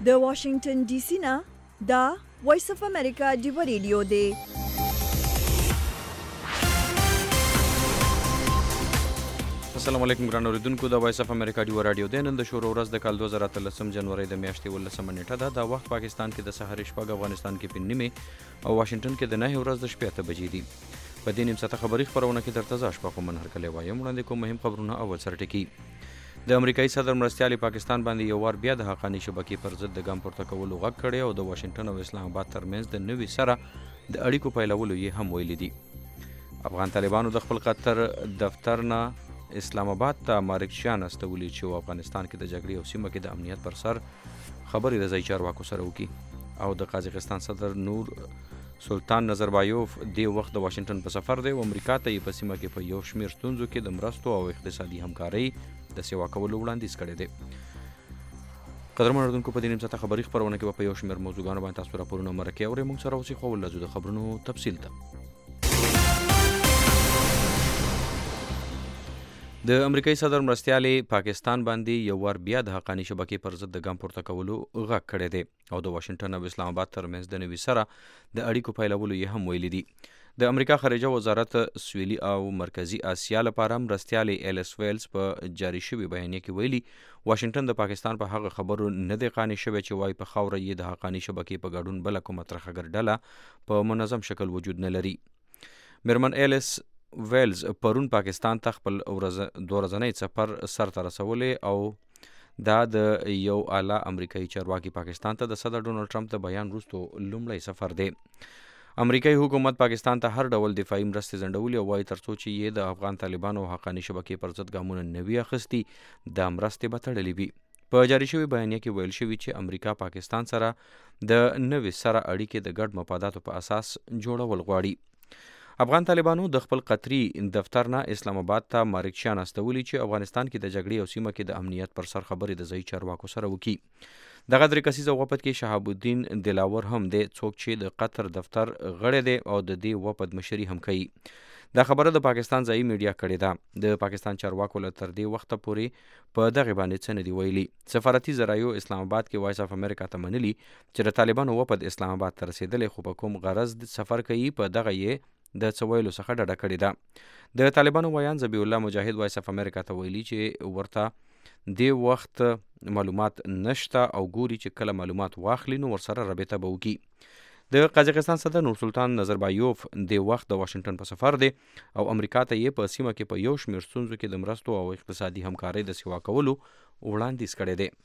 د واشنگټن ډي سي نه دا وایس اف امریکا ډیو ریډیو دی. السلام علیکم ګران اوریدونکو، د وایس اف امریکا ډیو رادیو دی. نن د شروع ورځ د کال 2013 جنوري د میاشتې 18 نیټه ده. دا وخت پاکستان کې د سحر شپږ، افغانستان کې په نیمه او واشنگټن کې د 9 ورځ د شپې 8 بجې دي. په دې نیم ساعته خبري خبرونه کې درته ځا شپه کوم هرکلی وایم. وړاندې کوم مهم خبرونه اول سره ټکی. د امریکایي صدر مرستیال پاکستان باندې یو وار بیا د حقانی شبکې پر ضد د ګام پورته کولو غږ کړی او د واشنگټن او اسلام آباد ترمنځ د نوي سره د اړیکو پیلولو یې هم ویلي دي. افغان طالبانو د خپل قطر دفتر نه اسلام آباد ته مارکشیان استولي چې افغانستان کې د جګړې او سیمه کې د امنیت پر سر خبرې د ځای چارواکو سره وکړي. او د قازقستان صدر نور سلطان نظربایوف دی وخت د واشنگټن په سفر دی او امریکا ته په سیمه کې په یو شمیر ستونزو کې د مرستو او اقتصادي همکارۍ د سیوا کولو وړاندیز کړی دی. قدرمن اردوونکو، په دې نیم ساعته خبري خبرونه کې په یو شمیر موضوعګانو باندې تاسو راپورونه مرکه اورئ. موږ سره اوسئ خو ولزو د خبرونو تفصیل ته. د امریکایي صدر مرستیال پاکستان باندې یو وار بیا د حقانی شبکې پر ضد د ګام پورته کولو غږ کړی دی او د واشنگټن او اسلام آباد ترمنځ د نوي سره د اړیکو پیلولو یې هم ویلي دي. د امریکا خارجه وزارت سویلي او مرکزی آسیا لپاره مرستیال ایلس ویلز په جاری شوی بیانیه کې ویلي واشنگټن د پاکستان په هغه خبرو نه دی قانع شوی چې وایي په خاوره یې د حقانی شبکې په ګډون بله کومه ترخګر ډله په منظم شکل وجود نه لري. میرمن ایلس ویلز پرون پاکستان ته خپل دوه ورځنی سفر سرته رسولی او دا د یو اعلی امریکایي چارواکي پاکستان ته د صدر ډونالډ ټرمپ د بیان وروسته لومړی سفر دی. امریکایي حکومت پاکستان ته هر ډول دفاعي مرستې ځنډولي او وایي ترڅو چې یې د افغان طالبانو او حقاني شبکې پر ضد ګامونه نه وي اخیستي دا مرستې به تړلې وي. په جاري شوي بیانیه کې ویل شوي چې امریکا پاکستان سره د نوي سره اړیکې د ګډ مفاداتو په اساس جوړول غواړي. افغان طالبانو د خپل قطري دفتر نه اسلام آباد ته مارکشیان استولي چې افغانستان کې د جګړې او سیمه کې د امنیت پر سر خبرې د ځای چارواکو سره وکړي. دغه درې کسیزه وفد کې شهاب الدین دلاور هم دی، څوک چې د قطر دفتر غړی دی او د دې وفد مشري هم کوي. دا خبره د پاکستان ځایي میډیا کړې ده. د پاکستان چارواکو له تر دې وخته پورې په دغه باندې څه نه دي ویلي. سفارتي ذرایعو اسلام آباد کې وایس اف امریکا ته منلي چې د طالبانو وفد اسلام آباد ته رسېدلی خو په کوم غرض سفر کوي په دغه یې د څه ویلو څخه ډډه کړې ده. د طالبانو ویان ذبیح الله مجاهد وایس اف امریکا ته ویلي چې ورته د وخت معلومات نشته او ګوري چې کله معلومات واخلي نو ورسره رابطه به وکړي. د قازقستان صدر نور سلطان نظربایوف د وخت د واشنگټن په سفر دی او امریکا ته یې په سیمه کې په یو شمیر ستونزو کې د مرستو او اقتصادي همکارۍ د سیوا کولو وړاندیز کړی دی.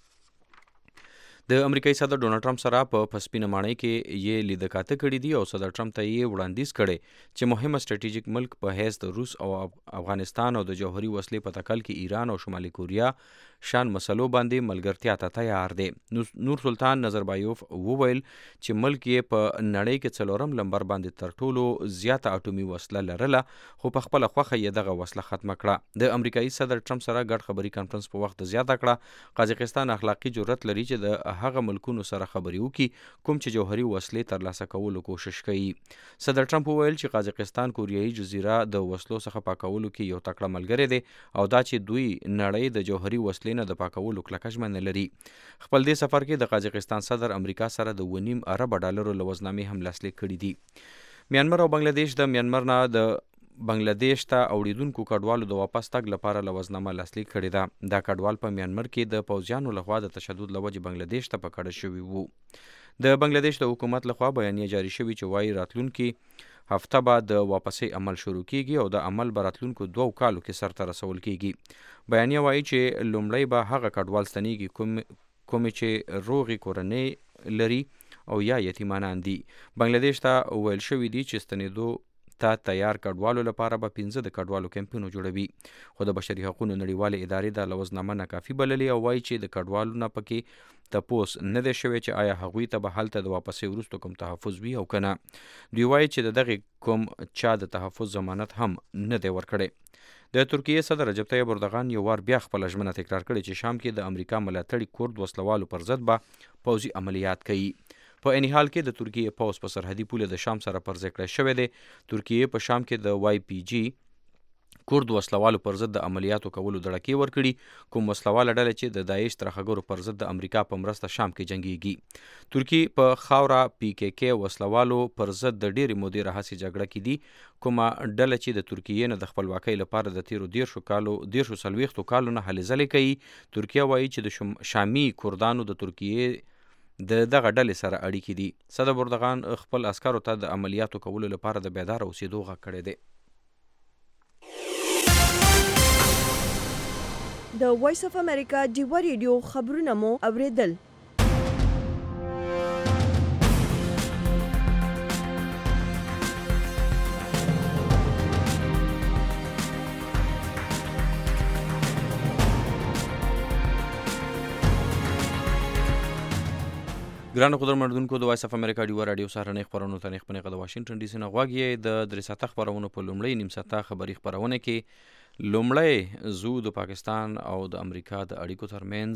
د امریکایي صدر ډونالډ ټرمپ سره په سپینه ماڼۍ کې یې لیدکاته کړي دي او صدر ټرمپ ته یې وړاندیز کړی چې مهمه سټریټیژیک ملک په حیث د روس او افغانستان او د جوهري وسلې په تکل کې ایران او شمالي کوریا شان مسلو باندې ملګرتیا ته تیار دی. نور سلطان نظربایوف وویل چې ملک یې په نړۍ کې 4م نمبر باندې تر ټولو زیاته اټومي وسله لرله خو په خپله خوښه یې دغه وسله ختمه کړه. د امریکایي صدر ټرمپ سره ګډ خبري کانفرنس په وخت زیاته کړه. قازقستان اخلاقی جرأت لري چې د هغه ملکونو سره خبرې وکړي کوم چې جوهري وسلې ترلاسه کولو کوشش کوي. صدر ټرمپ وویل چې قازقستان کوریایي جزیره د وسلو څخه پاکولو کې یو تکړه ملګری دی او دا چې دوی نړۍ د جوهري وسلې نه د پاکولو کلکه ژمنه لري. خپل دې سفر کې د قازقستان صدر امریکا سره د 2.5 ارب ډالرو لوزنامې هم لاسلیک کړي دي. میانمار او بنگلاديش د میانمار نه د بنگلاديش ته اوړیدونکو کډوالو د واپس تګ لپاره لوزنامه لاسلیک کړې ده. دا کډوال په میانمار کې د پوځیانو لخوا د تشدد لوجې بنگلاديش ته پکړه شوي وو. د بنگلاديش د حکومت لخوا بیانیه جاری شوی چې وایي راتلونکي هفته بعد د واپسۍ عمل شروع کیږي او د عمل براتلونکو 2 کالو کې سرته رسول کیږي. بیانیه وایي چې لومړی به هغه کډوال ستنیږي کومې چې روغې کورنۍ لري او یا یتیمانان دي. بنگلاديش ته ویل شوي دي چې ستنېدو ته تیار کډوالو لپاره به 15 د کډوالو کمپونه جوړوي. خو د بشري حقوقو نړیوالې ادارې دا لوزنامه ناکافي بللې او وایي چې د کډوالو نه پکې تپوس نه دی شوی چې آیا هغوی ته به هلته د واپسۍ وروسته کوم تحفظ وي او که نه. دوی وایي چې د دغې کوم چا د تحفظ ضمانت هم نه دی ورکړی. د ترکیې صدر رجب طیب اردوغان یو وار بیا خپله ژمنه تکرار کړې چې شام کې د امریکا ملاتړي کورد وسلوالو پر ضد به پوځي عملیات کوي. په عین حال کې د ترکیې پوځ په سرحدي پوله د شام سره پر ځای کړی شوی دی. ترکیې په شام کې د واي پی جی کورد وسلوالو پر ضد د عملیاتو کولو دړکې ورکړي. کوم وسلواله ډله چې د داعش ترهګرو پر ضد د امریکا په مرسته شام کې جنګیږي. ترکی په خاوره PKK وسلوالو پر ضد د ډېرې مودې راهیسې جګړه کې دي. کومه ډله چې د ترکیې نه د خپلواکۍ لپاره د تیرو 40 کالو نه هلې ځلې کوي. ترکیه وایي چې د شامي کردانو د ترکیې د دغه ډلې سره اړیکې دي. صدر اردغان خپل عسکرو ته د عملیاتو کولو لپاره د بیداره اوسېدو غږ کړی دی. د وایس اف امریکا ډیوا ریډیو خبرونه مو اوریدل. ګرانو قدرمنونکو د وایس اف امریکا ډیوا رادیو سهارنۍ خپرونو ته خپنې د واشنگټن ډي سي نه غوږ یې. د 3 ساعته خپرونو په لومړۍ نیم ساعته خبري خپرونه کې لومړی زو د پاکستان او د امریکا د اړیکو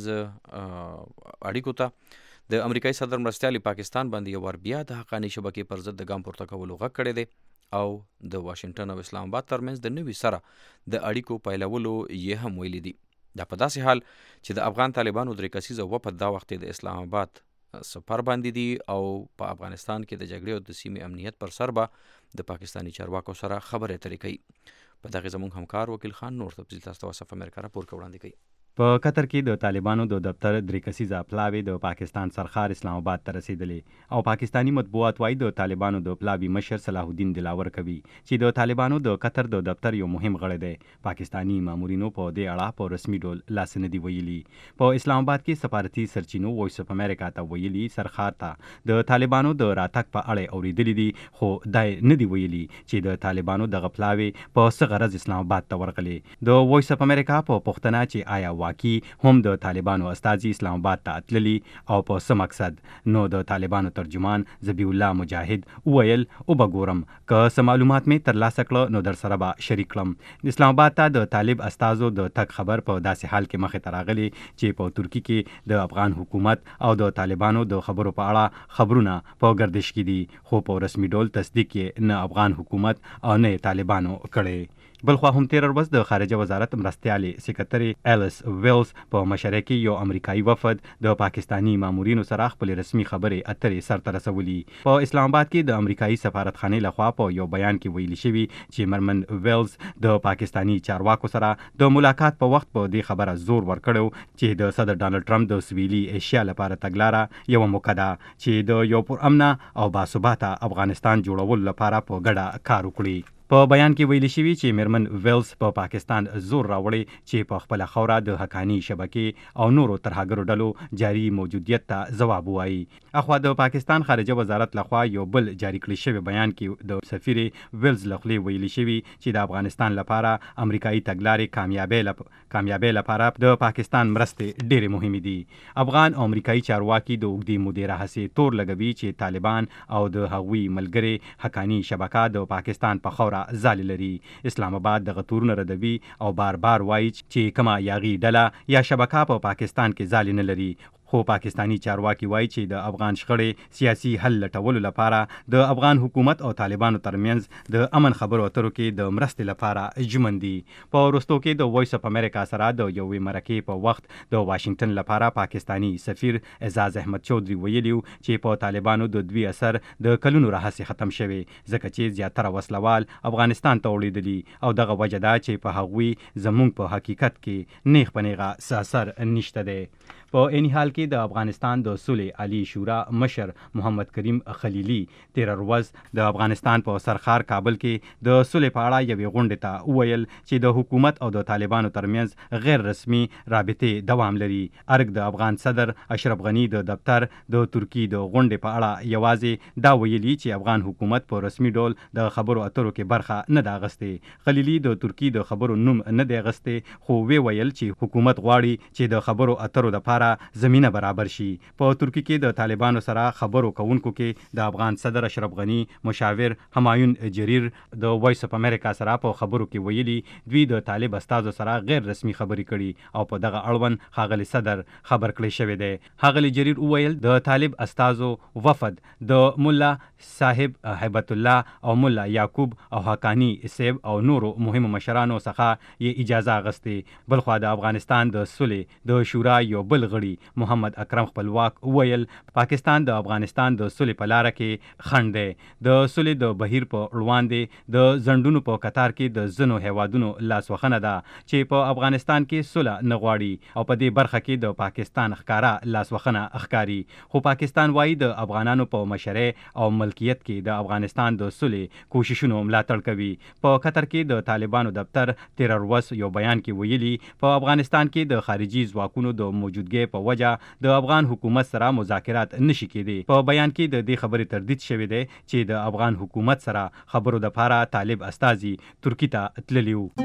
ترمنځ اړیکو ته د امریکایي صدر مرستیالي پاکستان باندې یو ور بیا د حقاني شبکې پر ضد د ګام پورته کولو غږ کړی دی او د واشنگټن او اسلام آباد ترمنځ د نوي سره د اړیکو پیلولو یې هم ویلي دي. دا په داسې حال چې د افغان طالبانو 3 کسیزه وفد دا وخت د اسلام آباد سفر باندې دي او په افغانستان کې د جګړې او د سیمې امنیت پر سر به د پاکستاني چارواکو سره خبرې اترې کوي. په دغه زموږ همکار وکیل خان نور تفصیل تاسو ته وایس اف امریکا راپور وړاندې کوي. په قطر کې د طالبانو د دفتر 3 کسیزه پلاوی د پاکستان سرخار اسلام آباد ته رسیدلې او پاکستانی مطبوعات وايي د طالبانو د پلاوی مشر صلاح الدین دلاور کوي چې د طالبانو د قطر د دفتر یو مهم غړی دی. پاکستانی مامورینو په دې اړه په رسمي ډول لاس نه دی ویلي. په اسلام آباد کې سفارتي سرچینو وایس اف امریکا ته ویلي سرخار ته د طالبانو د راتګ په اړه اوریدلې دي خو دای نه دی ویلي چې د طالبانو دغه پلاوی په څه غرض اسلام آباد ته ورغلي. د وایس اف امریکا په پوښتنه چې آیا واقعي هم د طالبانو استازي اسلام آباد ته اتللي او په څه مقصد، نو د طالبانو ترجمان ذبیح الله مجاهد وویل او بګورم که څه معلومات مې ترلاسه کړه نو در سره به شریک کړم. اسلام آباد ته د طالب استازو د تګ خبر په داسې حال کې مخې ته راغلی چې په ترکی کې د افغان حکومت او د طالبانو د خبرو په اړه خبرونه په گردش کې دي خو په رسمي ډول تصدیق یې نه افغان حکومت او نه طالبانو کړی. بلخوا هم تیر ورځ د خارجه وزارت مرستیالي سکرټري الیس ویلز په مشره کې یو امریکایي وفد د پاکستانی مامورینو سره خپل رسمي خبرې اترې سرته رسولي. په اسلام آباد کې د امریکایي سفارتخانې لخوا په یو بیان کې ویلي شوي چې مرمن ویلز د پاکستانی چارواکو سره د ملاقات په وخت په دې خبره زور ورکړو چې د صدر ډانلډ ټرمپ د سویلي ایشیا لپاره تګلاره یو موقع ده چې د یو پرامنه او باثباته افغانستان جوړولو لپاره په ګډه کار وکړي. په بیان کې ویلي شوي چې میرمن ویلز په پاکستان زور راوړي چې په خپل خوره د حقانی شبکې او نورو ترهګرو ډلو جاری موجودیت ته ځواب وایي. اخوا د پاکستان خارجه وزارت لخوا یو بل جاری کړی شوی بیان کې د سفیر ویلز لخوا ویلي شوي چې د افغانستان لپاره امریکایي تګلارې کامیابی لپاره د پاکستان مرستې ډېرې مهمې دي. افغان او امریکایي چارواکي د اوږدې مودې راهیسې تور لګوي چې طالبان او د هغوی ملګري حقانی شبکه د پاکستان په خوره ځالې لري. اسلام آباد دغه تورونه ردوي او بار بار وایي چې کومه یاغي ډله یا شبکه په پاکستان کې ځالې نه لري. خو پاکستانی چارواکي وایي چې د افغان شخړې سیاسي حل لټولو لپاره د افغان حکومت او طالبانو ترمنځ د امن خبرو اترو کې د مرستې لپاره ژمن دي. په وروستو کې د وایس اف امریکا سره د یوې مرکې په وخت د واشنگټن لپاره پاکستانی سفیر اعزاز احمد چودري ویلي چې په طالبانو د دوی اثر د کلونو راهیسې ختم شوی ځکه چې زیاتره وسلوال افغانستان ته وړېدلي او دغه وجه ده چې په هغوی زموږ په حقیقت کې نیغ په نیغه څه اثر نشته دی. په عین حال کې د افغانستان د صلح عالی شورا مشر محمد کریم خلیلی تیر ورځ د افغانستان په سرخار کابل کې د صلح په اړه یوې غونډې ته وویل چې د حکومت او د طالبانو ترمنځ غیر رسمي رابطې دوام لري. ارګ د افغان صدر اشرف غنی د دفتر د ترکی د غونډې په اړه یوازې دا ویلي چې افغان حکومت په رسمي ډول د خبرو اترو کې برخه نه ده اخیستې. خلیلی د ترکی د خبرو نوم نه دی اخیستی خو وی ویل چې حکومت غواړي چې د خبرو اترو لپاره زمینه برابر شي. په ترکی کې د طالبانو سره خبرو کوونکو کې د افغان صدر اشرف غنی مشاور همایون جریر د وایس اف امریکا سره په خبرو کې ویلي دوی د طالب استازو سره غیر رسمي خبرې کړي او په دغه اړوند ښاغلي صدر خبر کړی شوی دی. ښاغلي جریر وویل د طالب استازو وفد د مولا صاحب هیبت الله او مولا یعقوب او حقانی صاحب او نورو مهمو مشرانو څخه یې اجازه اغستې. بلخوا د افغانستان د صلح د شورا یو بل غړي محمد اکرم خپلواک وویل پاکستان د افغانستان د صلح په لاره کې خنډ دی. د صلح د بهیر په وړاندې د ځنډونو په قطار کې د ځینو هیوادونو لاسوهنه ده چې په افغانستان کې صلح نه غواړي او په دې برخه کې د پاکستان ښکارا لاسوهنه ښکاري. خو پاکستان وایي د افغانانو په مشرۍ او ملکیت کې د افغانستان د صلح کوششونو ملاتړ کوي. په قطر کې د طالبانو دفتر تیر ورځ یو بیان کې ویلي په افغانستان کې د خارجي ځواکونو د موجودګۍ په وجه د افغان حکومت سره مذاکرات نشي کېدی. په بیان کې د دې خبرې تردید شوی دی چې د افغان حکومت سره خبرو دپاره طالب استازي ترکی ته تللي وو.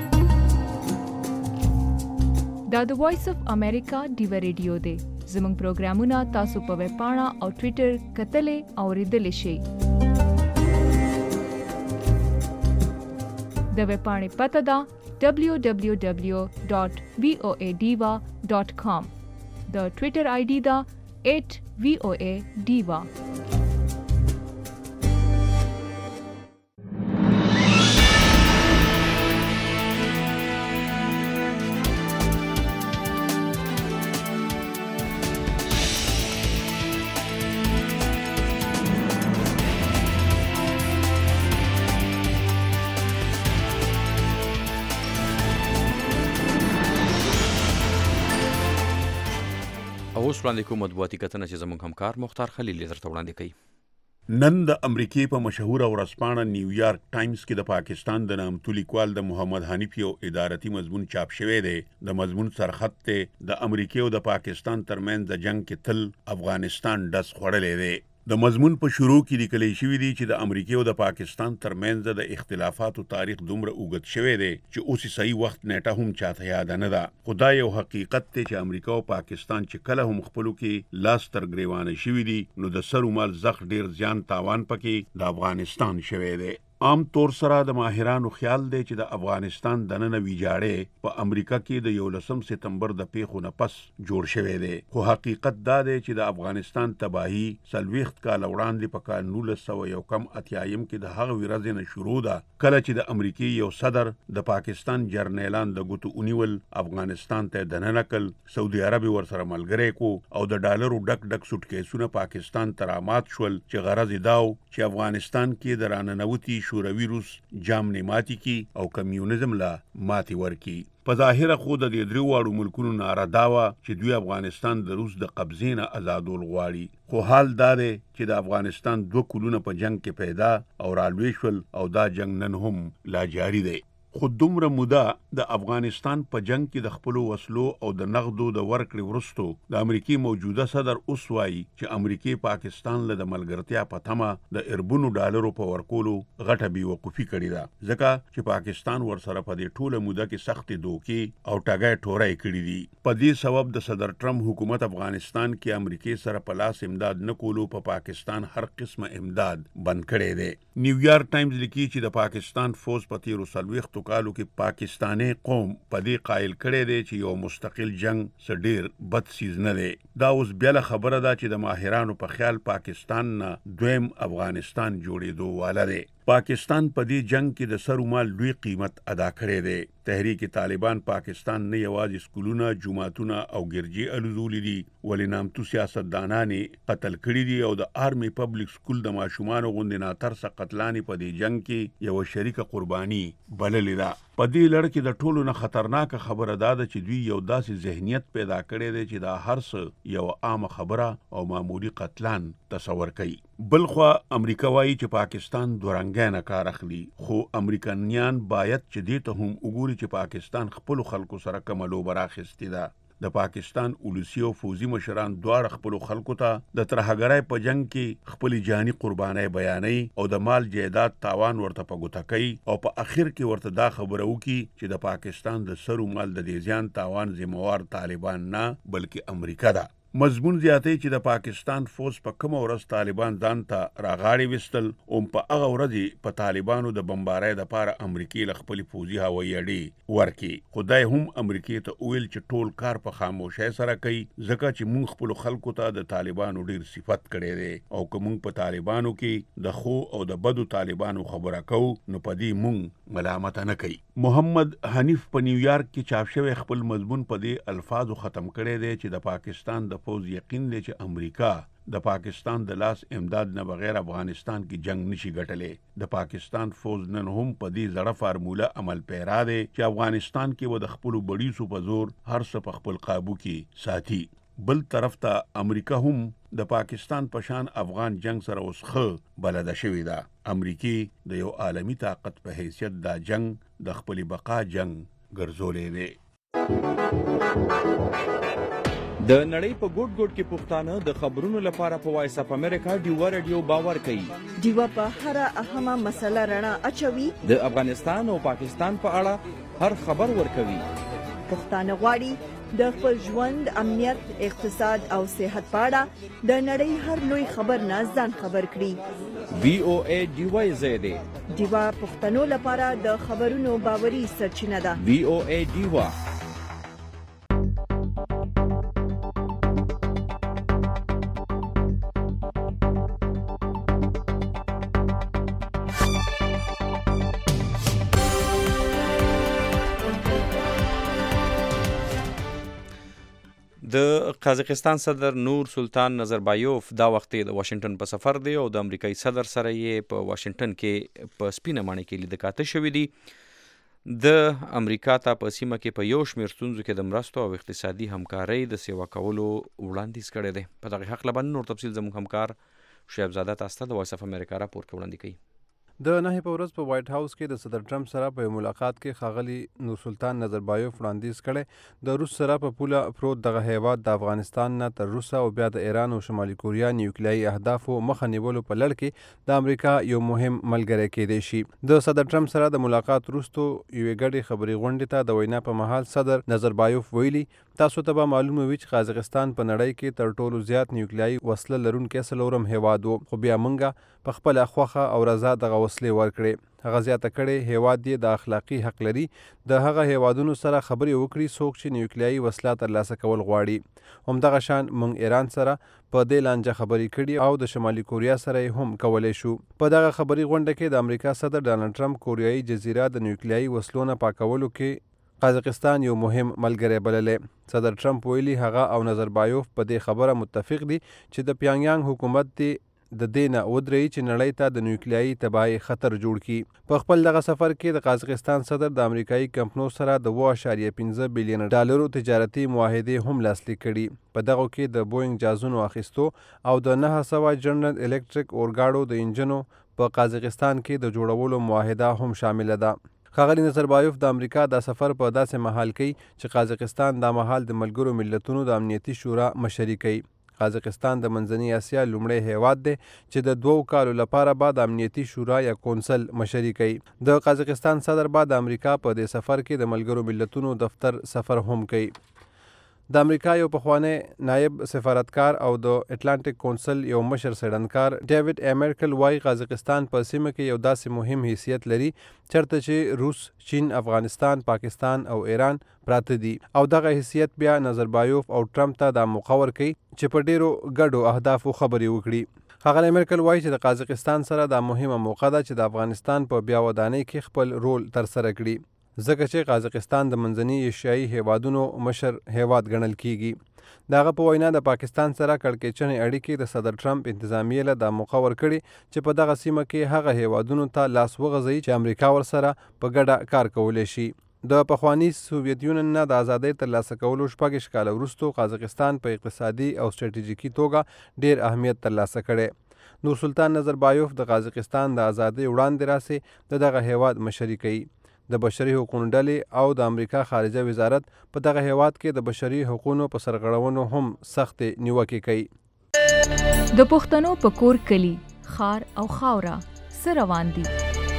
دا د وایس اف امریکا ډیو ریډیو دی. زموږ پروګرامونه تاسو په ویب پاڼه او ټوئیټر کتلې او اوریدلې شئ. د ویب پاڼې پته ده www.voadiva.com. د ټوئیټر آی ډي ده @voadiva. اوس وړاندې کوم مطبوعاتي کتنه چې زموږ همکار مختار خلیل درته وړاندې کوي. نن د امریکای په مشهوره ورځپاڼه نیویارک ټایمز کې د پاکستان د نامتو لیکوال د محمد حنیف یو ادارتي مضمون چاپ شوی دی. د مضمون سرخط ته د امریکای او د پاکستان ترمنځ د جنگ کې تل افغانستان ډز خوړلې دی. د مضمون په شروع کې لیکل شوی دی چې د امریکای او د پاکستان ترمنځ د اختلافاتو تاریخ دومره اوږد شوی دی چې اوس صحیح وخت نیټه هم چاته یاد نه ده. خو دا یو حقیقت دی چې امریکا او پاکستان چې کله هم خپلو کې لاس تر ګریوانه شوي دي نو د سر ومال زخ ډیر زیان تاوان پکې د افغانستان شوی دی. عام طور سره د ماهرانو خیال دی چې د افغانستان دننه ویجاړې په امریکا کې د 11 سپتمبر د پیښو نه پس جوړ شوی دی. خو حقیقت دا دی چې د افغانستان تباهي 40 کال وړاندې په کال 1981 کې د هغه ورځې نه شروع ده کله چې د امریکای یو صدر د پاکستان جرنیلان د ګوتو اونیول افغانستان ته دننه کړ. سعودي عرب ورسره ملګری کو او د ډالرو ډک ډک سوټکیسونه پاکستان ته رامات شول چې غرض یې دا و چې افغانستان کې د راننوتي شوروي روس جام نه ماتي کی او کمیونیزم لا ماتي ورکی. په ظاهره خو د دې درې واړو ملکونو ناره دا وه چې دوی افغانستان د روس د قبضې نه ازادول غواړي. خو حال دا دی چې د افغانستان 2 کلونه په جنگ کې پیدا او رالوی شول او دا جنگ نن هم لا جاری دی. خو دومره موده د افغانستان په جنگ کې د خپلو وسلو او د نغدو د ورکړې وروستو د امریکای موجوده صدر اوس وایي چې امریکای پاکستان له د ملګرتیا په تمه د اربونو ډالرو په ورکولو غټه بیوقوفي کړې ده ځکه چې پاکستان ورسره په دې ټوله موده کې سختې دوکې او ټاګی ټوری کړي دي. په دې سبب د صدر ټرمپ حکومت افغانستان کې امریکای سره په لاس امداد نه کولو په پاکستان هر قسمه امداد بند کړی دی. نیویارک ټایمز لیکي چې د پاکستان فوج په تیرو 40 کالو کې پاکستاني قوم په دې قائل کړی دی چې یو مستقل جنگ څه ډیر بد سیز نه دی. دا اوس بیا خبره ده چې د ماهرانو په خیال پاکستان نه دویم افغانستان جوړېدو والا دی. پاکستان په دې جنگ کې د سر ومال لوی قیمت ادا کړی دی. تحریک طالبان پاکستان نه یوازې سکولونه، جوماتونه او ګرجې الوزولې دي ولې نامتو سیاستدانان قتل کړي دي او د آرمي پبلک سکول د ماشومانو غوندې ناترسه قتلانې په دې جنگ کې یو شریکه قرباني بللې ده. په دې لړ کې د ټولو نه خطرناکه خبره دا ده چې دوی یو داسې ذهنیت پیدا کړی دی چې دا هر څه یو عامه خبره او معمولی قتلان تصور کوي. بلخوا امریکا وایي چې پاکستان دورنګی نه کار اخلي خو امریکایان باید چې دې ته هم وګوري چې پاکستان خپلو خلکو سره کومه لوبه راخیستې ده. د پاکستان اولسي او فوزي مشران دواړه خپلو خلکو ته د ترهګرۍ په جنگ کې خپلې جاني قربانۍ بیانوي او د مال جایداد تاوان ورته په ګوته کوي او په اخر کې ورته دا خبره وکړي چې د پاکستان د سرو مال د دې زیان تاوان ذمہوار طالبان نه بلکې امریکا ده. مضمون زیاتې چې د پاکستان فوج په کوم ورځ طالبان ځان ته راغاړي وستل او په هغه ورځ په طالبانو د بمبارۍ لپاره امریکای له خپل فوجي هوایي اډې ورکي. خدای هم امریکای ته ویل چې ټول کار په خاموشۍ سره کوي ځکه چې موږ خپل خلکو ته د طالبانو ډیر صفت کړي دي او که موږ په طالبانو کې د خو او د بدو طالبانو خبره کوو نو په دې موږ ملامت نه کوي. محمد حنیف په نیویارک کې چاپ شوی خپل مضمون په دې الفاظو ختم کړي دي چې د پاکستان د فوج یقین دی چې امریکا د پاکستان د لاس امداد نه بغیر افغانستان کې جنگ نشي ګټلې. د پاکستان فوج نن هم په دې زړه فارموله عمل پیرا دی چې افغانستان کې و د خپل بډیسو په زور هر څه په خپل قابو کې ساتي. بل طرف ته امریکا هم د پاکستان په شان افغان جنگ سره اوس ښه بلده شوې ده. امریکای د یو عالمی طاقت په حیثیت دا جنگ د خپل بقا جنگ ګرځولې دی. د نړۍ په ګوټ ګوټ کې پښتانه د خبرونو لپاره په وایس اف امریکا ډیوا رادیو باور کوي. ډیوا په هر اهمه مسله رڼا اچوي. د افغانستان او پاکستان په اړه هر خبر ورکوي. پښتانه غواړي د خپل ژوند، امنیت، اقتصاد او صحت په اړه د نړۍ هر لوی خبر نه ځان خبر کړي. VOA ډیوا زیاده ډیوا پښتنو لپاره د خبرونو باوري سرچینه ده. VOA ډیوا. د قازقستان صدر نور سلطان نظربایوف دا وخت د واشنگټن په سفر دی او د امریکایي صدر سره یې په واشنگټن کې په سپینه ماڼۍ کې لیدکاته شوې دي. د امریکا ته په سیمه کې په یو شمېر ستونزو کې د مرستو او اقتصادي همکارۍ د سیوا کولو وړاندیز کړی دی. په دغه حق لبن نور تفصیل زموږ همکار شعیب زاده تاسو ته د وایس اف امریکا راپور کې وړاندې کوي. د نهي په ورځ په وایټ هاوس کې د صدر ټرمپ سره په ملاقات کې ښاغلي نور سلطان نظربایوف وړاندیز کړی د روس سره په پوله پروت دغه هیواد د افغانستان نه تر روسه او بیا د ایران او شمالي کوریا نیوکلیایي اهدافو مخه نیولو په لړ کې د امریکا یو مهم ملګری کېدی شي. د صدر ټرمپ سره د ملاقات وروستو یوې ګډې خبرې غونډې ته د وینا په مهال صدر نظربایوف ویلي تاسو ته به معلومه وي چې قازقستان په نړۍ کې تر ټولو زیات نیوکلیایي وسله لرونکی څلورم هیواد و، خو بیا موږ په خپله خوښه او رضا دغه وسلې ورکړې. هغه زیاته کړې هیواد یې د اخلاقي حق لري د هغه هیوادونو سره خبرې وکړي څوک چې نیوکلیایي وسله ترلاسه کول غواړي. همدغه شان موږ ایران سره په دې لانجه خبرې کړي او د شمالي کوریا سره یې هم کولی شو. په دغه خبري غونډه کې د امریکا صدر ډانلډ ټرمپ کوریایي جزیره د نیوکلیایي وسلو نه پاکولو کې قازقستان یو مهم ملګری بللی. صدر ټرمپ ویلي هغه او نظربایوف په دې خبره متفق دي چې د پیانګیانګ حکومت دی د دې نه ودرېږي چې نړۍ ته د نیوکلیایي تباهۍ خطر جوړ کړي. په خپل دغه سفر کې د قازقستان صدر د امریکایي کمپنو سره د 2.5 بلین ډالرو تجارتي معاهدې هم لاسلیک کړي. په دغو کې د بوینګ جازونو اخیستو او د 900 جنرال الکتریک اورګاډو د انجنو په قازقستان کې د جوړولو معاهده هم شامله ده. ښاغلي نظربایوف د امریکا دا سفر په داسې مهال کوي چې قازقستان دا مهال د ملګرو ملتونو د امنیتي شورا مشري کوي. قازقستان د منځنۍ اسیا لومړی هیواد دی چې د 2 کالو لپاره به د امنیتي شورا یا کونسل مشري کوي. د قازقستان صدر به د امریکا په دې سفر کې د ملګرو ملتونو دفتر سفر هم کوي. د امریکا یو پخوانی نایب سفارتکار او د اټلانټیک کونسل یو مشر څېړنکار ډیوډ امرکل وایي قازقستان په سیمه کې یو داسې مهم حیثیت لري چېرته چې روس، چین، افغانستان، پاکستان او ایران پراته دي او دغه حیثیت بیا نظربایوف او ټرمپ ته دا موقع ورکوي چې په ډیرو ګډو اهدافو خبرې وکړي. ښاغلی امرکل وایي چې د قازقستان سره دا مهمه موقع ده چې د افغانستان په بیا ودانۍ کې خپل رول ترسره کړي ځکه چې قازقستان د منځني ایشیایي هیوادونو مشر هیواد ګڼل کیږي. د هغه په وینا د پاکستان سره کړکېچنې اړیکې د صدر ټرمپ انتظامیې له دا موقع ورکړي چې په دغه سیمه کې هغه هیوادونو ته لاس وغځوي چې امریکا ورسره په ګډه کار کولی شي. د پخواني سوویت یونین نه د ازادۍ ترلاسه کولو 14 کاله وروستو قازقستان په اقتصادي او ستراتیژیکي توګه ډیر اهمیت ترلاسه کړی. نور سلطان نظربایوف د قازقستان د ازادۍ وړاندې راسې د دغه هیواد مشري کوي. د بشري حقوقو ډلې او د امریکا خارجه وزارت په دغه هیواد کې د بشري حقوقو په سرغړونو هم سخت نیوکې کوي. د پښتنو په کور کلی، خار او خاوره څه روان دي؟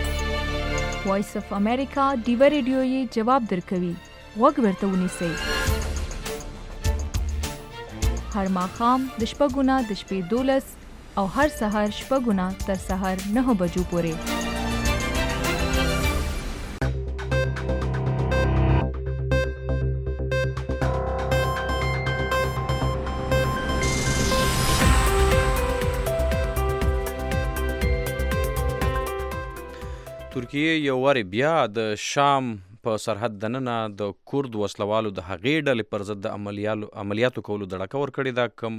وایس اف امریکا ډیوا ریډیو یې جواب درکوي. غوږ ورته ونیسئ. هر ماښام د 6 نه د شپې 12 او هر سهار 6 نه تر سهار 9 بجو پورې. ترکیه یو وار بیا د شام په سرحد دننه د کورد وسلوالو د هغې ډلې پر ضد د عملیاتو کولو دړکه ورکړې ده. کوم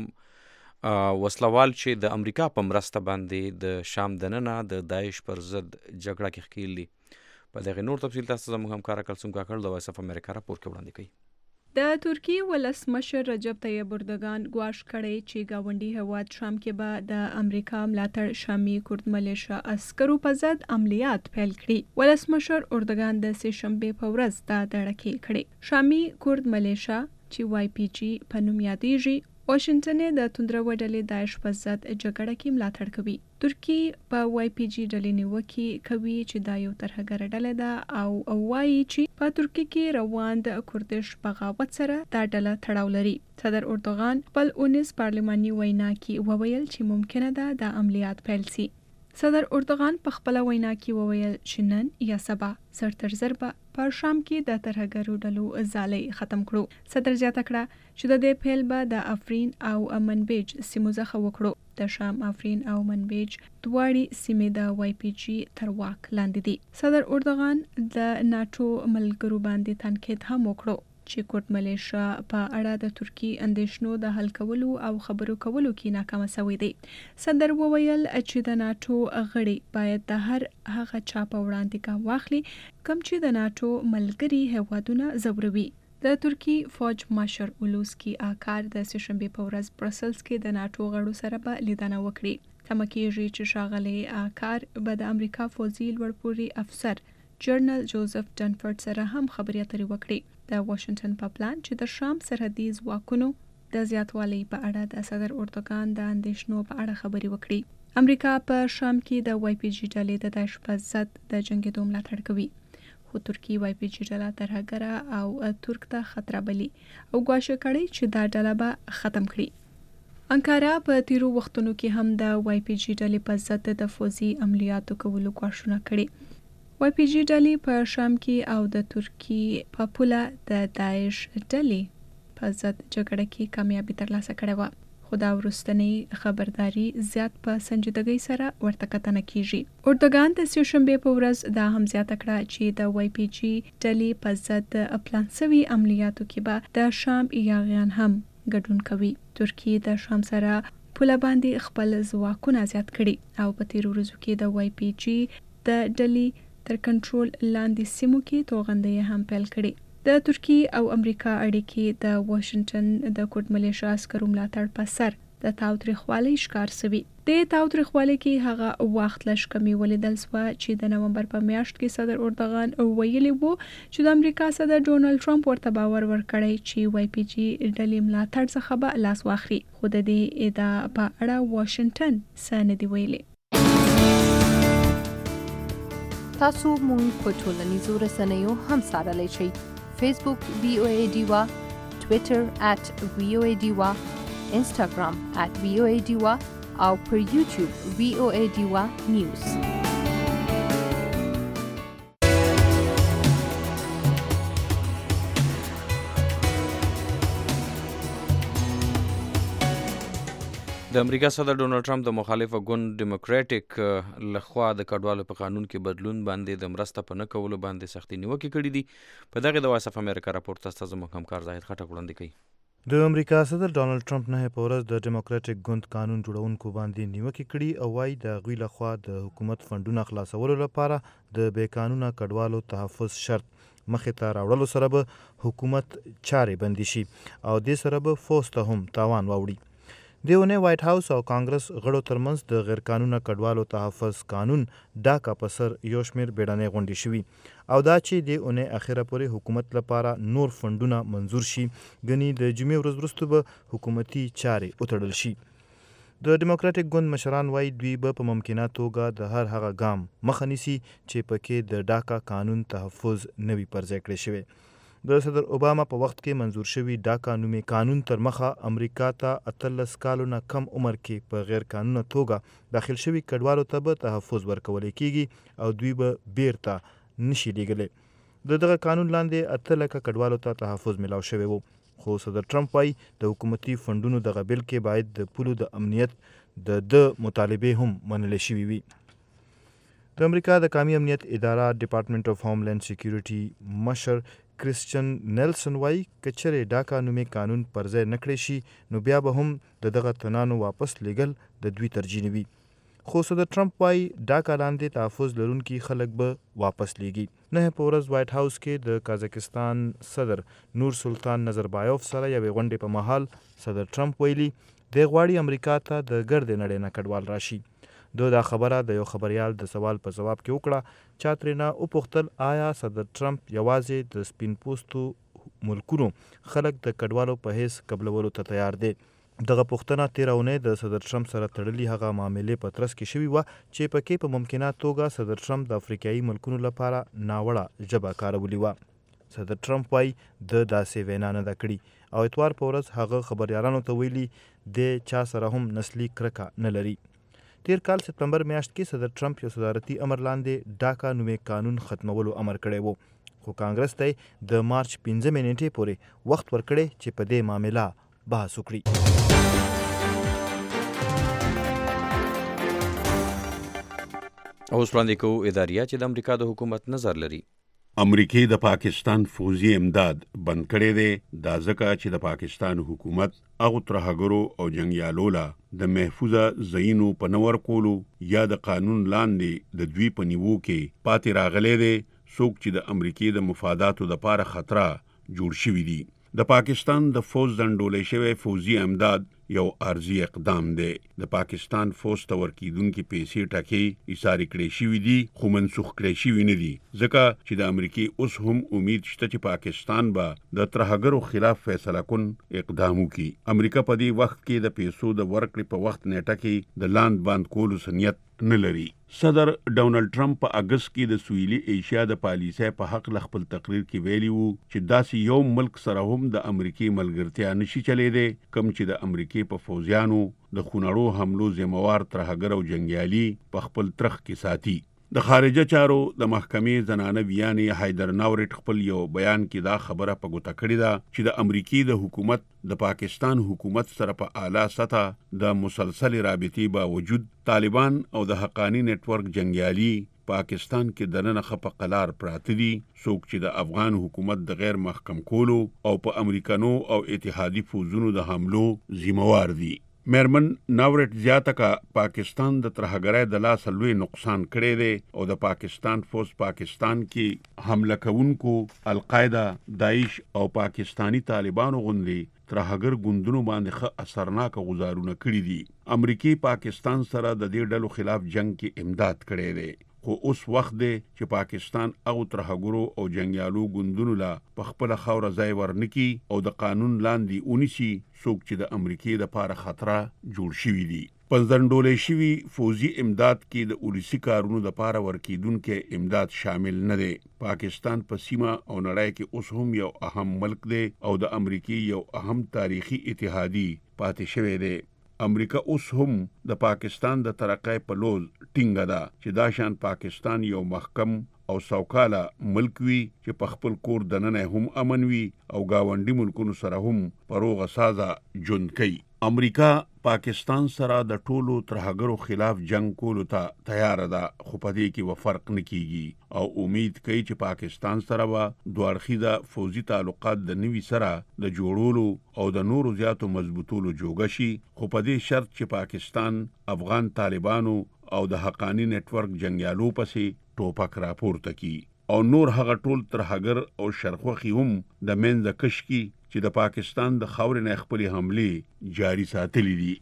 وسلوال چې د امریکا په مرسته باندې د شام دننه د داعش پر ضد جګړه کې ښکیل دي. په دغه نور تفصیل تاسو زموږ همکار کلثوم کاکړ د وایس اف امریکا راپور کې وړاندې کوي. د ترکیې ولسمشر رجب طیب اردوغان ګواښ کړی چې ګاونډي هیواد شام کې به د امریکا ملاتړ شامي کورد ملیشیا عسکرو په ضد عملیات پیل کړي. ولسمشر اردوغان د سه شنبې په ورځ دا دړکې کړې. شامي کورد ملیشیا چې واي پی جی په نوم یادېږي واشنگټن د توندرو ډلې داعش په ضد جګړه کې ملاتړ کوي. ترکیه په واي پی جی ډلې نیوکه کوي چې دا یو ترهګر ډله ده او وايي چې په ترکیه کې روان د کوردش بغاوت سره دا ډله تړاو لري. صدر اردوغان خپل 19 پارلماني وینا کې وویل چې ممکنه ده د عملیات پیل شي. صدر اردوغان په خپل وینا کې وویل چې نن یا سبا سر تر سر په شام کې د ترهګرو ډلو ځالۍ ختم کړو. صدر زیاته کړه چې د دې پیل به د افرین او منبیج سیمو څخه وکړو. د شام افرین او منبیج دواړي سیمې د واي پی جی تر واک لاندې دي. صدر اردوغان د ناتو ملګرو باندې تنقید هم وکړو چې کورد ملیشیا په اړه د ترکیې اندېښنو د حل کولو او خبرو کولو کې ناکامه شوې دي. صدر وویل چې د ناتو غړي باید د هر هغه چا په وړاندې ګام واخلي کوم چې د ناتو ملګري هیوادونه ځوروي. د ترکیې فوج مشر اولوسکی آکار د سه شنبې په ورځ برسلز کې د ناتو غړو سره به لیدنه وکړي. تمه کېږي چې ښاغلی آکار به د امریکا فوځي لوړپوړي افسر جنرال جوزف ډنفورد سره هم خبرې اترې وکړي. د واشنگټن په پلان چې د شام سرحدي ځواکونو د زیاتوالي په اړه د صدر اردوغان د اندېښنو په اړه خبرې وکړي. امریکا په شام کې د واي پی جی ډلې د داعش په ضد د جنګېدو ملاتړ کوي. خو ترکیه واي پی جی ډله ترهګره او ترک ته خطر بلي او ګواښ کړی چې دا ډله به ختم کړي. انکارا په تیرو وختونو کې هم د واي پی جی ډلې په ضد د فوزي عملیاتو کولو ګواښونه کړي. واي پی جی ډلې په شام کې او د ترکیې په پوله د داعش ډلې په ضد جګړه کې کامیابي ترلاسه کړې وه. خو دا وروستنی خبرداري زیات په سنجیدګۍ سره ورته کتنه کیږي. اردوغان د سه شنبې په ورځ دا هم زیاته کړه چې د واي پی جی ډلې په ضد پلان شوي عملیاتو کې به د شام یاغیان هم ګډون کوي. ترکیه د شام سره پوله باندې خپل ځواکونه زیات کړي او په تیرو ورځو کې د واي پی جی د ډلې تر کنټرول لاندې سیمو کې توغندۍ هم پیل کړي. د ترکیې او امریکا اړیکې د واشنگټن د کورد ملیشیا عسکرو ملاتړ په سر د تاوتریخوالي ښکار شوي. د تاوتریخوالي کې هغه وخت لږ کمی ولیدل شوه چې د نومبر په میاشت کې صدر اردوغان ویلي وو چې د امریکا صدر ډونالډ ټرمپ ورته باور ورکړی چې واي پی جی ډلې ملاتړ څخه به لاس واخلي. خو د دې ادعا په اړه واشنگټن څه نه دی ویلي. تاسو مونږ په ټولنیزو رسنیو هم څارلی شئ. فیسبوک VOA ډیوا، ټویټر @VOA ډیوا، انسټاګرام @VOA ډیوا او پر یوټیوب VOA ډیوا نیوز. د امریکا صدر ډونالډ ټرمپ د مخالفه ګوند ډیموکراټیک لخوا د کډوالو په قانون کې بدلون باندې د مرسته په نه کولو باندې سختي نیوکې کړې دي. په دغه د وایس اف امریکا راپور تاسو زموږ همکار ظاهر خټک وړاندې کوي. د امریکا صدر ډونالډ ټرمپ نه په ورځ د ډیموکراټیک ګوند قانون جوړونکو باندې نیوکې کړي او وايي د غوی لخوا د حکومت فندونه خلاصولو لپاره د بې قانونه کډوالو تحفظ شرط مخې ته راوړلو سره به حکومت چارې بندي شي او دې سره به فوز ته هم تاوان واوړي. د ونه وایټ هاوس او کانګرس غړو ترمنځ د غیر قانونه کډوالو تحفظ قانون ډاکا په سر یو شمېر بیړنۍ غونډې شوي او دا چې د اونۍ اخره پورې حکومت لپاره نور فندونه منظور شي ګنې د جمعې ورځ وروسته به حکومتي چارې وتړل شي. د ډیموکراټیک ګوند مشران وایي دوی به په ممکنه توګه د هر هغه ګام مخه نیسي چې پکې د ډاکا قانون تحفظ نه وي پر ځای کړی شوی. د صدر اوباما په وخت کې منظور شوی ډاکا نومې قانون تر مخه امریکا ته 18 کالو نه کم عمر کې په غیر قانوني توګه داخل شوی کډوالو ته به تحفظ ورکول کیږي او دوی به بیرته نشي لیږلی. دغه قانون لاندې 8 لکه کډوالو ته تحفظ ملاو شوی وو، خو صدر ټرمپ وايي د حکومتي فنډونو دغه بل کې باید د پولو د امنیت د مطالبې هم منل شوي وي. د امریکا د قومي امنیت اداره ډپارټمنټ اف هوملینډ سکیورټي مشر کرسچن نیلسن وایي که چیرې ډاکا نومې قانون پر ځای نه کړی شي نو بیا به هم د دغه تنانو واپس لیږل د دوی ترجیح نه وي. خو صدر ټرمپ وایي ډاکا لاندې تحفظ لرونکي خلک به واپس لیږي. نه په ورځ وایټ هاوس کې د کازاکستان صدر نور سلطان نظربایوف سره یوې غونډې په مهال صدر ټرمپ ویلي دی غواړي امریکا ته د ګردې نړۍ نه کډوال راشي. دا خبره د یو خبريال د سوال په جواب کې وکړه چا ترېنه وپوښتل آیا صدر ټرمپ یوازې د سپین پوستو ملکونو خلک د کډوالو په حیث قبلولو ته تیار دی. دغه پوښتنه تېره اونۍ د صدر ټرمپ سره تړلي هغه معاملې په ترڅ کې شوې وه چې پکې په ممکنه توګه صدر ټرمپ د افریقایي ملکونو لپاره ناوړه ژبه کارولې وه. صدر ټرمپ وایي د داسې وینا نه ده کړې او اتوار په ورځ هغه خبریالانو ته ویلي د چا سره هم نسلي کرکه نه لري. تیر کال سپتمبر میاشت کې صدر ټرمپ یو صدارتي امر لاندې ډاکا نومې قانون ختمولو امر کړی وو، خو کانګرس ته د مارچ 15 نیټې پورې وخت ورکړی چې په دې معامله بحث وکړي. اوس وړاندې کوو اداریه چې د امریکا د حکومت نظر لري. امریکای د پاکستان فوزي امداد بند کړی دی دا ځکه چې د پاکستان حکومت هغو ترهګرو او جنګیالو له د محفوظه ځایونو په نه ورکولو یا د قانون لاندې د دوی په نیوو کې پاتې راغلی دی څوک چې د امریکای د مفاداتو دپاره خطره جوړ شوي دي. د پاکستان د فوز ځنډولی شوی فوزي امداد یو عارضي اقدام دی. د پاکستان فوز ته ورکېدونکې پیسې ټکې ایسارې کړې شوي دي خو منسوخ کړې شوي نه دي ځکه چې د امریکای اوس هم امید شته چې پاکستان به د ترهګرو خلاف فیصله کن اقدام وکړي. امریکا په دې وخت کې د پیسو د ورکړې په وخت نیټه کې د لاند باند کولو نیت نه لري. صدر ډونالد ټرمپ په اگست کې د سویلي ایشیا د پالیسۍ په حق له خپل تقریر کې ویلي وو چې داسې یو ملک سره هم د امریکای ملګرتیا نشي چلیدی کوم چې د امریکای په فوجیانو د خونړو حملو ذمہوار ترهګر او جنګیالي په خپل ترخ کې ساتي. د خارجه چارو د محکمې زنانه ویانې هایدر ناورټ خپل یو بیان کې دا خبره په ګوته کړې ده چې د امریکای د حکومت د پاکستان حکومت سره په اعلی سطح د مسلسل رابطې باوجود طالبان او د حقانی نت ورک جنګیالي پاکستان کې دننه خپه قلار پراته دي څوک چې د افغان حکومت د غیر محکم کولو او په امریکانو او اتحادي فوجونو د حملو ذمہوار دي. میرمن ناورټ زیاته کا پاکستان د ترهګرۍ د لاس لوی نقصان کړی دی او د پاکستان فوج پاکستان کې حمله کوونکو القاعده، داعش او پاکستانی طالبانو غوندې ترهګر ګوندونو باندې ښه اثرناک غزارونه کړي دي. امریکای پاکستان سره د دې ډلو خلاف جنگ کې امداد کړی دی خو اوس وخت دی چې پاکستان او ترهګرو او جنګیالو ګوندونو لا په خپل خوره ځای ورنکي او د قانون لاندې ونیسي څوک چې د امریکای لپاره خطره جوړ شوي دي. په ځنډولې شوي فوجي امداد کې د ولسي کارونو لپاره ورکېدونکي امداد شامل نه دی. پاکستان په سیمه او نړۍ کې اوس هم یو اهم ملک دی او د امریکای یو اهم تاریخي اتحادی پاتې شوی دی. امریکا اوس هم د پاکستان د ترقۍ په لور ټینګه ده چې دا شان پاکستان یو محکم او سوکاله ملک وي چې په خپل کور دننه هم امن وي او گاونډي ملکونو سره هم پروغه سازه ژوند کوي. امریکا پاکستان سره د ټولو ترهګرو خلاف جنگ کولو ته تیار ده خو په دې کې و فرق نه کیږي او امید کوي چې پاکستان سره به دوه اړخیزه فوجي تعلقات د نوي سره د جوړولو او د نورو زیاتو مضبوطولو جوګه شي خو په دې شرط چې پاکستان افغان طالبانو او د حقانی نت ورک جنګیالو پسې ټوپک راپورته کی او نور هغه ټول ترهګر او شرخوخي هم د منځ کش کی چې د پاکستان د خاورې نه خپل حمله جاری ساتلې دي.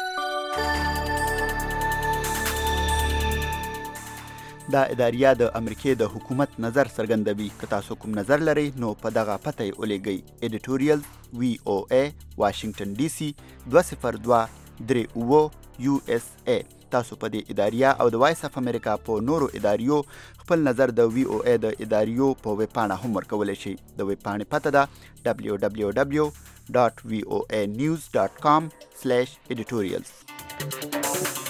دا اداریه د امریکای د حکومت نظر څرګندوي. که تاسو کوم نظر لرئ نو په دغه پته یې ولېږئ. ایډیټوریل VOA واشنگټن DC 20238 USA تاسو په دې اداریه او د وایس اف امریکا په نورو اداریو خپل نظر د وی او ای د اداریو په ویب پاڼه هم ورکولی شئ. د ویب پاڼې پته ده www.voanews.com/editorials.